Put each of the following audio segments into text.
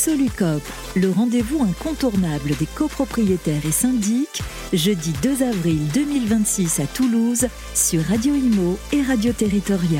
Solucop, le rendez-vous incontournable des copropriétaires et syndics, jeudi 2 avril 2026 à Toulouse, sur Radio Imo et Radio Territoria.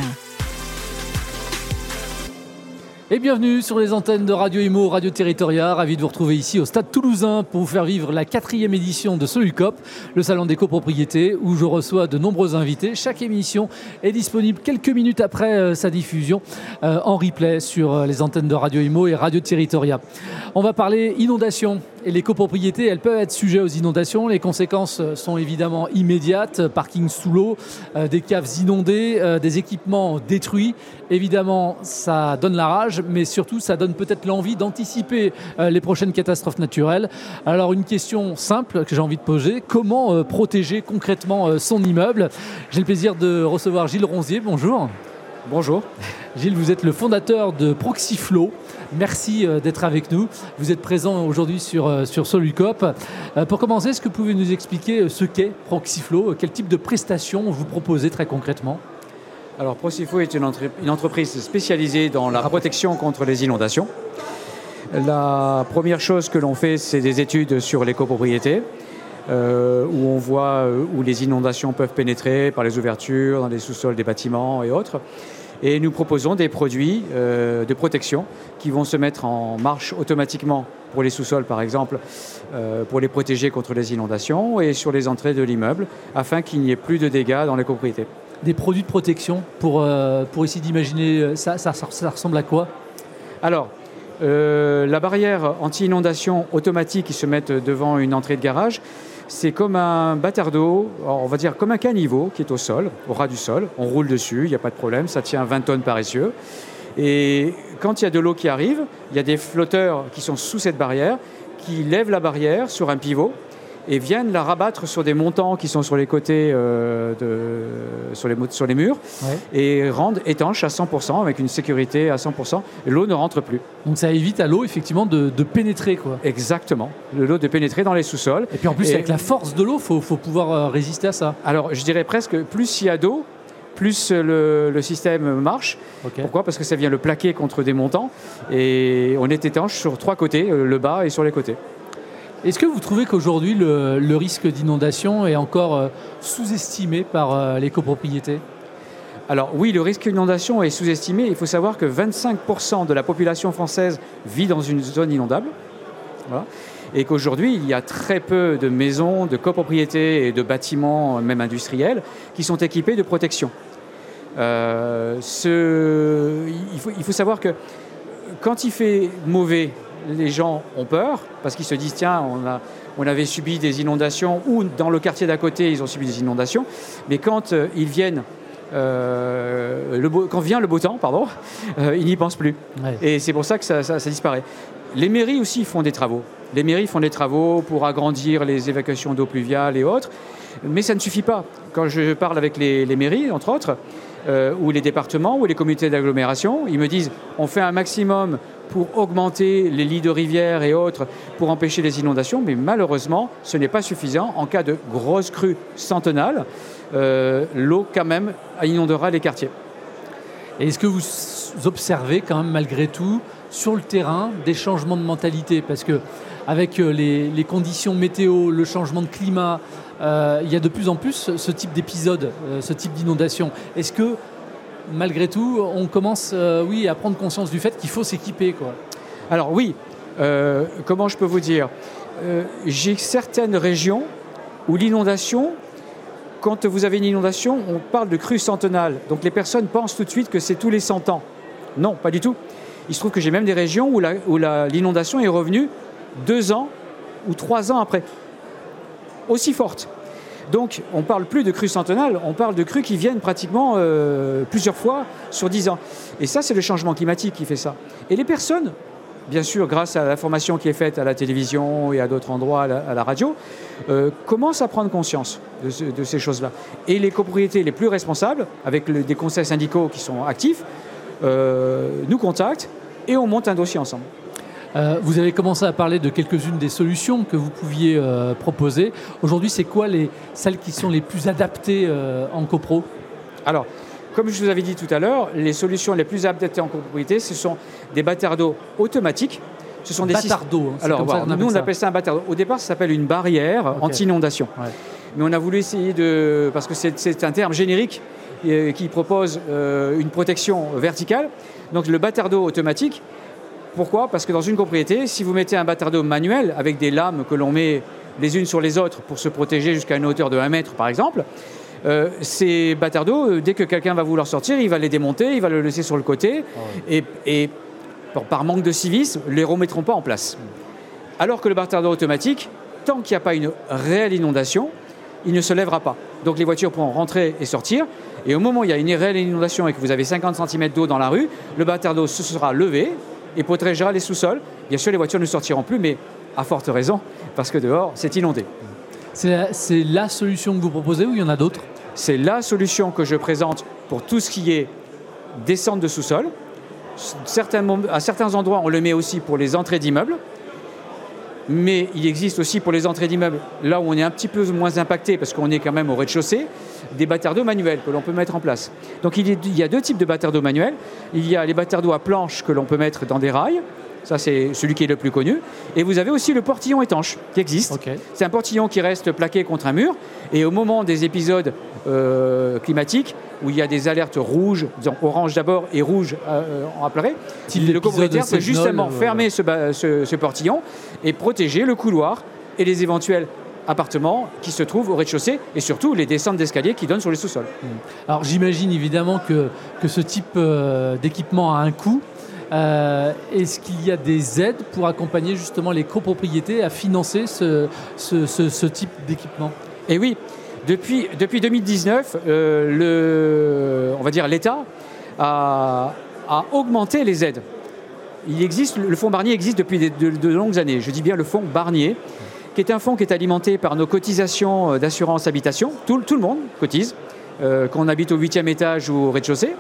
Et bienvenue sur les antennes de Radio Imo, Radio Territoria. Ravi de vous retrouver ici au Stade Toulousain pour vous faire vivre la 4e édition de Solucop, le salon des copropriétés, où je reçois de nombreux invités. Chaque émission est disponible quelques minutes après sa diffusion en replay sur les antennes de Radio Imo et Radio Territoria. On va parler inondations. Et les copropriétés, elles peuvent être sujets aux inondations. Les conséquences sont évidemment immédiates. Parking sous l'eau, des caves inondées, des équipements détruits. Évidemment, ça donne la rage, mais surtout, ça donne peut-être l'envie d'anticiper les prochaines catastrophes naturelles. Alors, une question simple que j'ai envie de poser. Comment protéger concrètement son immeuble ? J'ai le plaisir de recevoir Gilles Ronzier. Bonjour. Bonjour. Gilles, vous êtes le fondateur de Proxiflow. Merci d'être avec nous. Vous êtes présent aujourd'hui sur Solucop. Pour commencer, est-ce que vous pouvez nous expliquer ce qu'est Proxiflow ? Quel type de prestations vous proposez très concrètement ? Alors, Proxiflow est une entreprise spécialisée dans la protection contre les inondations. La première chose que l'on fait, c'est des études sur les copropriétés, où on voit où les inondations peuvent pénétrer par les ouvertures, dans les sous-sols des bâtiments et autres. Et nous proposons des produits de protection qui vont se mettre en marche automatiquement pour les sous-sols, par exemple, pour les protéger contre les inondations et sur les entrées de l'immeuble, afin qu'il n'y ait plus de dégâts dans les copropriétés. Des produits de protection, pour essayer d'imaginer, ça ressemble à quoi ? Alors, la barrière anti-inondation automatique qui se met devant une entrée de garage, c'est comme un bâtard d'eau, on va dire comme un caniveau qui est au sol, au ras du sol. On roule dessus, il n'y a pas de problème, ça tient 20 tonnes par essieu. Et quand il y a de l'eau qui arrive, il y a des flotteurs qui sont sous cette barrière, qui lèvent la barrière sur un pivot et viennent la rabattre sur des montants qui sont sur les côtés, sur les murs, ouais, et rendent étanche à 100%, avec une sécurité à 100%. L'eau ne rentre plus. Donc ça évite à l'eau, effectivement, de pénétrer, quoi. Exactement. L'eau de pénétrer dans les sous-sols. Et puis en plus, avec la force de l'eau, il faut pouvoir résister à ça. Alors, je dirais presque, plus il y a d'eau, plus le système marche. Okay. Pourquoi ? Parce que ça vient le plaquer contre des montants. Et on est étanche sur 3 côtés, le bas et sur les côtés. Est-ce que vous trouvez qu'aujourd'hui, le risque d'inondation est encore sous-estimé par les copropriétés ? Alors oui, le risque d'inondation est sous-estimé. Il faut savoir que 25% de la population française vit dans une zone inondable. Voilà. Et qu'aujourd'hui, il y a très peu de maisons, de copropriétés et de bâtiments, même industriels, qui sont équipés de protection. Il faut savoir que quand il fait mauvais, les gens ont peur parce qu'ils se disent tiens, on avait subi des inondations, ou dans le quartier d'à côté ils ont subi des inondations, mais quand quand vient le beau temps, ils n'y pensent plus. Ouais. Et c'est pour ça que ça disparaît. Les mairies aussi font des travaux. Les mairies font des travaux pour agrandir les évacuations d'eau pluviale et autres, mais ça ne suffit pas. Quand je parle avec les mairies, entre autres, ou les départements, ou les communautés d'agglomération, ils me disent on fait un maximum pour augmenter les lits de rivières et autres, pour empêcher les inondations, mais malheureusement, ce n'est pas suffisant. En cas de grosses crues centenales, l'eau, quand même, inondera les quartiers. Et est-ce que vous observez, quand même, malgré tout, sur le terrain, des changements de mentalité ? Parce qu'avec les conditions météo, le changement de climat, il y a de plus en plus ce type d'épisode, ce type d'inondation. Est-ce que, malgré tout, on commence à prendre conscience du fait qu'il faut s'équiper, quoi ? Alors oui, comment je peux vous dire ? J'ai certaines régions où l'inondation, quand vous avez une inondation, on parle de crue centenale. Donc les personnes pensent tout de suite que c'est tous les 100 ans. Non, pas du tout. Il se trouve que j'ai même des régions où l'inondation est revenue 2 ans ou 3 ans après. Aussi forte. Donc, on ne parle plus de crues centenales, on parle de crues qui viennent pratiquement plusieurs fois sur 10 ans. Et ça, c'est le changement climatique qui fait ça. Et les personnes, bien sûr, grâce à l'information qui est faite à la télévision et à d'autres endroits, à la radio, commencent à prendre conscience de ces choses-là. Et les copropriétés les plus responsables, avec des conseils syndicaux qui sont actifs, nous contactent et on monte un dossier ensemble. Vous avez commencé à parler de quelques-unes des solutions que vous pouviez proposer. Aujourd'hui, c'est quoi celles qui sont les plus adaptées en copro ? Alors, comme je vous avais dit tout à l'heure, les solutions les plus adaptées en copropriété, ce sont des bâtards d'eau automatiques Ce sont des bâtard d'eau. Alors, nous, on appelle ça un bâtard d'eau. Au départ, ça s'appelle une barrière anti-inondation. Ouais. Mais on a voulu essayer de... Parce que c'est un terme générique qui propose une protection verticale. Donc, le bâtard d'eau automatique. Pourquoi ? Parce que dans une propriété, si vous mettez un bâtard d'eau manuel avec des lames que l'on met les unes sur les autres pour se protéger jusqu'à une hauteur de 1 mètre, par exemple, ces bâtards d'eau, dès que quelqu'un va vouloir sortir, il va les démonter, il va le laisser sur le côté, et par manque de civisme, ne les remettront pas en place. Alors que le bâtard d'eau automatique, tant qu'il n'y a pas une réelle inondation, il ne se lèvera pas. Donc les voitures pourront rentrer et sortir, et au moment où il y a une réelle inondation et que vous avez 50 cm d'eau dans la rue, le bâtard d'eau se sera levé et protégera les sous-sols. Bien sûr, les voitures ne sortiront plus, mais à forte raison, parce que dehors, c'est inondé. C'est la solution que vous proposez ou il y en a d'autres ? C'est la solution que je présente pour tout ce qui est descente de sous-sol. À certains endroits, on le met aussi pour les entrées d'immeubles. Mais il existe aussi pour les entrées d'immeubles, là où on est un petit peu moins impacté, parce qu'on est quand même au rez-de-chaussée, des bâtards d'eau manuels que l'on peut mettre en place. Donc il y a 2 types de bâtards d'eau manuels. Il y a les bâtards d'eau à planche que l'on peut mettre dans des rails. Ça, c'est celui qui est le plus connu. Et vous avez aussi le portillon étanche qui existe. Okay. C'est un portillon qui reste plaqué contre un mur. Et au moment des épisodes climatiques, où il y a des alertes rouges, disons orange d'abord et rouge en pleurer, le copropriétaire peut justement fermer ce portillon et protéger le couloir et les éventuels appartements qui se trouvent au rez-de-chaussée et surtout les descentes d'escalier qui donnent sur les sous-sols. Alors j'imagine évidemment que ce type d'équipement a un coût. Est-ce qu'il y a des aides pour accompagner justement les copropriétés à financer ce type d'équipement ? Et oui, depuis 2019, on va dire l'État a augmenté les aides. Le fonds Barnier existe depuis de longues années. Je dis bien le fonds Barnier, qui est un fonds qui est alimenté par nos cotisations d'assurance habitation. Tout le monde cotise, qu'on habite au 8e étage ou au rez-de-chaussée.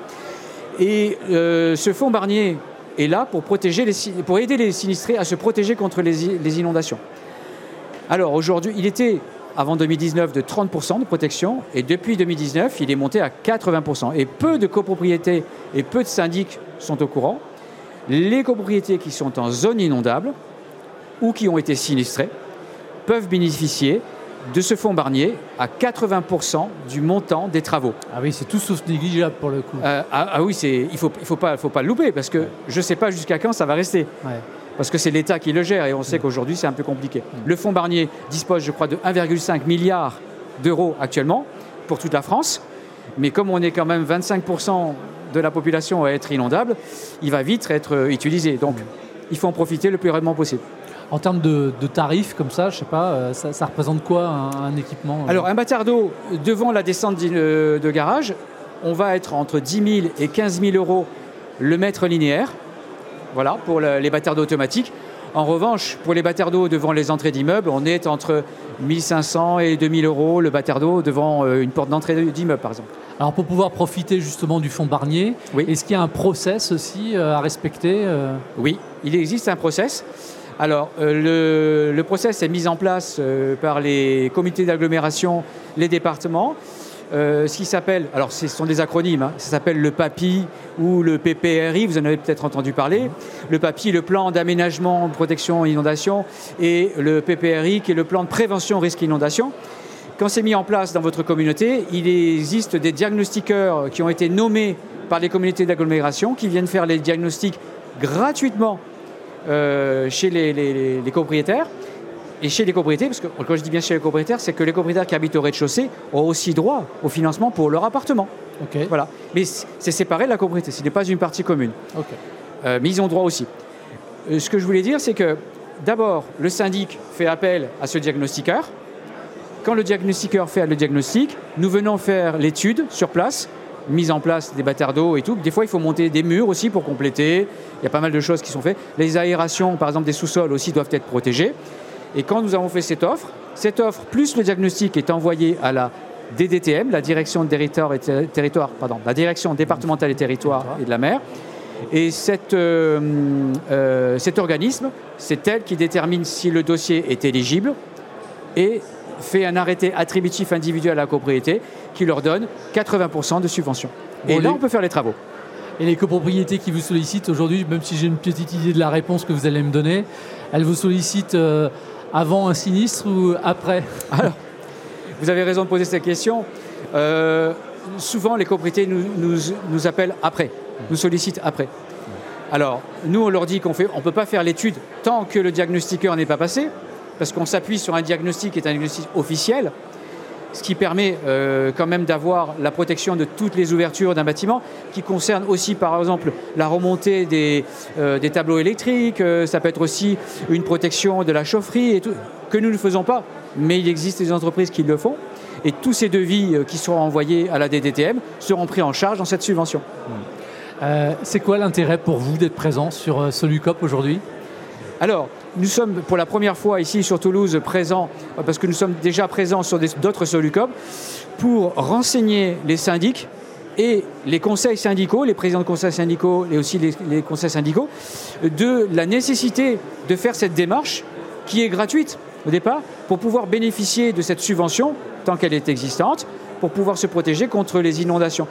Et ce fonds Barnier est là pour aider les sinistrés à se protéger contre les inondations. Alors aujourd'hui, il était, avant 2019, de 30% de protection, et depuis 2019, il est monté à 80%. Et peu de copropriétés et peu de syndics sont au courant. Les copropriétés qui sont en zone inondable ou qui ont été sinistrées peuvent bénéficier de ce fonds Barnier à 80% du montant des travaux. Ah oui, c'est tout sauf négligeable pour le coup. Oui, il faut pas le louper, parce que je ne sais pas jusqu'à quand ça va rester. Ouais. Parce que c'est l'État qui le gère et on sait qu'aujourd'hui c'est un peu compliqué. Le fonds Barnier dispose, je crois, de 1,5 milliard d'euros actuellement pour toute la France. Mais comme on est quand même 25% de la population à être inondable, il va vite être utilisé. Donc il faut en profiter le plus rapidement possible. En termes de tarifs comme ça, je ne sais pas, ça représente quoi un équipement ? Alors un bâtard d'eau devant la descente de garage, on va être entre 10 000 et 15 000 euros le mètre linéaire. Voilà, pour les bâtards d'eau automatiques. En revanche, pour les bâtards d'eau devant les entrées d'immeubles, on est entre 1 500 et 2 000 euros le bâtard d'eau devant une porte d'entrée d'immeuble, par exemple. Alors, pour pouvoir profiter justement du fonds Barnier, oui. Est-ce qu'il y a un process aussi à respecter ? Oui, il existe un process. Alors, le process est mis en place par les comités d'agglomération, les départements. Ce qui s'appelle, alors ce sont des acronymes, ça s'appelle le PAPI ou le PPRI, vous en avez peut-être entendu parler. Le PAPI, le plan d'aménagement, de protection inondation, et le PPRI qui est le plan de prévention risque inondation. Quand c'est mis en place dans votre communauté, il existe des diagnostiqueurs qui ont été nommés par les communautés d'agglomération qui viennent faire les diagnostics gratuitement chez les copropriétaires. Et chez les copropriétés, parce que quand je dis bien chez les copropriétaires, c'est que les copropriétaires qui habitent au rez-de-chaussée ont aussi droit au financement pour leur appartement. Okay. Voilà. Mais c'est séparé de la copropriété, ce n'est pas une partie commune. Okay. Mais ils ont droit aussi. Ce que je voulais dire, c'est que d'abord, le syndic fait appel à ce diagnostiqueur. Quand le diagnostiqueur fait le diagnostic, nous venons faire l'étude sur place, mise en place des bâtards d'eau et tout. Des fois, il faut monter des murs aussi pour compléter. Il y a pas mal de choses qui sont faites. Les aérations, par exemple, des sous-sols aussi doivent être protégées. Et quand nous avons fait cette offre plus le diagnostic est envoyé à la DDTM, la Direction la Direction départementale des territoires et de la mer. Et cet organisme, c'est elle qui détermine si le dossier est éligible et fait un arrêté attributif individuel à la copropriété qui leur donne 80% de subvention. Et là, on peut faire les travaux. Et les copropriétés qui vous sollicitent aujourd'hui, même si j'ai une petite idée de la réponse que vous allez me donner, elles vous sollicitent avant un sinistre ou après? Alors, vous avez raison de poser cette question. Souvent, les copropriétés nous appellent après, nous sollicitent après. Alors, nous, on leur dit qu'on ne peut pas faire l'étude tant que le diagnostiqueur n'est pas passé, parce qu'on s'appuie sur un diagnostic qui est un diagnostic officiel, ce qui permet quand même d'avoir la protection de toutes les ouvertures d'un bâtiment, qui concerne aussi, par exemple, la remontée des tableaux électriques, ça peut être aussi une protection de la chaufferie, et tout, que nous ne faisons pas, mais il existe des entreprises qui le font, et tous ces devis qui seront envoyés à la DDTM seront pris en charge dans cette subvention. C'est quoi l'intérêt pour vous d'être présent sur Solucop aujourd'hui? Alors, nous sommes pour la première fois ici sur Toulouse présents, parce que nous sommes déjà présents sur d'autres Solucop, pour renseigner les syndics et les conseils syndicaux, les présidents de conseils syndicaux et aussi les conseils syndicaux, de la nécessité de faire cette démarche qui est gratuite au départ, pour pouvoir bénéficier de cette subvention, tant qu'elle est existante, pour pouvoir se protéger contre les inondations.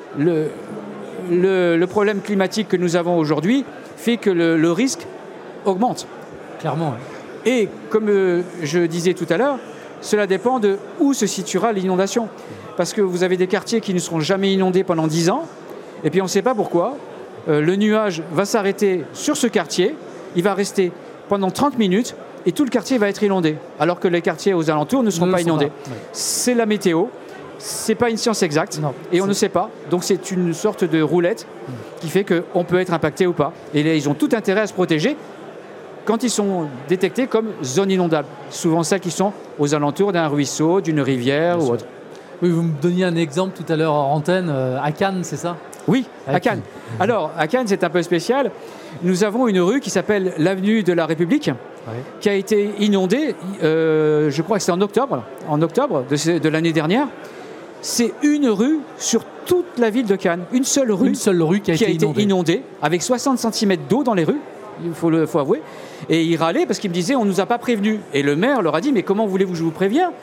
Le problème climatique que nous avons aujourd'hui fait que le risque augmente. Clairement. Oui. Et comme je disais tout à l'heure, cela dépend de où se situera l'inondation. Parce que vous avez des quartiers qui ne seront jamais inondés pendant 10 ans, et puis on ne sait pas pourquoi. Le nuage va s'arrêter sur ce quartier, il va rester pendant 30 minutes, et tout le quartier va être inondé, alors que les quartiers aux alentours ne seront pas inondés. Oui. C'est la météo. C'est pas une science exacte, non, et on ne sait pas. Donc c'est une sorte de roulette qui fait qu'on peut être impacté ou pas. Et là, ils ont tout intérêt à se protéger quand ils sont détectés comme zone inondable. Souvent celles qui sont aux alentours d'un ruisseau, d'une rivière ou autre. Oui, vous me donniez un exemple tout à l'heure en antenne, à Cannes, c'est ça? Oui, à Cannes. Alors, à Cannes, c'est un peu spécial. Nous avons une rue qui s'appelle l'avenue de la République, qui a été inondée, je crois que c'est en octobre de l'année dernière. C'est une rue sur toute la ville de Cannes. Une seule rue qui a été inondée, avec 60 cm d'eau dans les rues, il faut avouer. Et ils râlaient parce qu'ils me disaient, on ne nous a pas prévenus. Et le maire leur a dit, mais comment voulez-vous que je vous prévienne,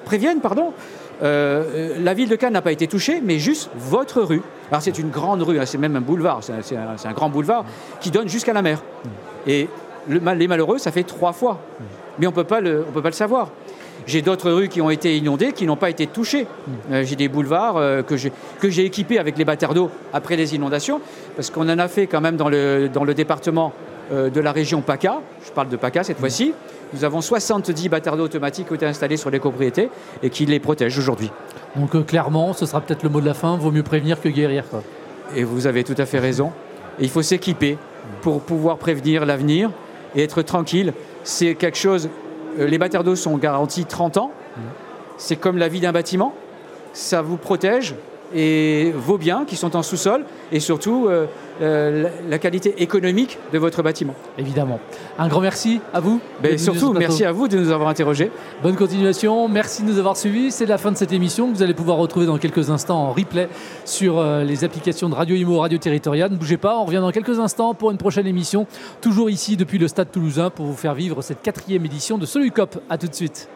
la ville de Cannes n'a pas été touchée, mais juste votre rue. Alors c'est une grande rue, c'est même un boulevard, c'est un grand boulevard qui donne jusqu'à la mer. Et les malheureux, ça fait 3 fois. Mais on peut pas le savoir. J'ai d'autres rues qui ont été inondées, qui n'ont pas été touchées. J'ai des boulevards que j'ai équipés avec les batteurs d'eau après les inondations, parce qu'on en a fait quand même dans le département de la région PACA. Je parle de PACA cette fois-ci. Nous avons 70 batteurs d'eau automatiques qui ont été installés sur les copropriétés et qui les protègent aujourd'hui. Donc clairement, ce sera peut-être le mot de la fin, vaut mieux prévenir que guérir, quoi. Et vous avez tout à fait raison. Et il faut s'équiper pour pouvoir prévenir l'avenir et être tranquille. C'est quelque chose... Les batteurs d'eau sont garantis 30 ans. C'est comme la vie d'un bâtiment. Ça vous protège et vos biens qui sont en sous-sol et surtout la qualité économique de votre bâtiment. Évidemment. Un grand merci à vous. Surtout, merci à vous de nous avoir interrogés. Bonne continuation. Merci de nous avoir suivis. C'est la fin de cette émission que vous allez pouvoir retrouver dans quelques instants en replay sur les applications de Radio Imo, Radio Territoria. Ne bougez pas, on revient dans quelques instants pour une prochaine émission. Toujours ici depuis le Stade Toulousain pour vous faire vivre cette 4e édition de Solucop. À tout de suite.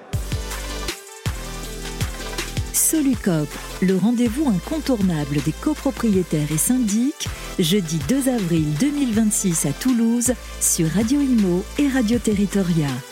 Solucop, le rendez-vous incontournable des copropriétaires et syndics, jeudi 2 avril 2026 à Toulouse sur Radio Imo et Radio Territoria.